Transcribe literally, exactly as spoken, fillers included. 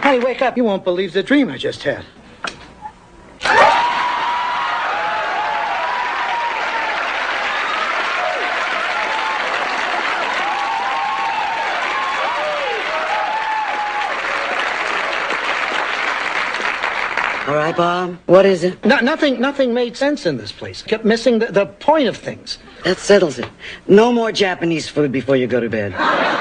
Honey, wake up. You won't believe the dream I just had. All right, Bob. What is it? No, nothing, nothing made sense in this place. Kept missing the, the point of things. That settles it. No more Japanese food before you go to bed.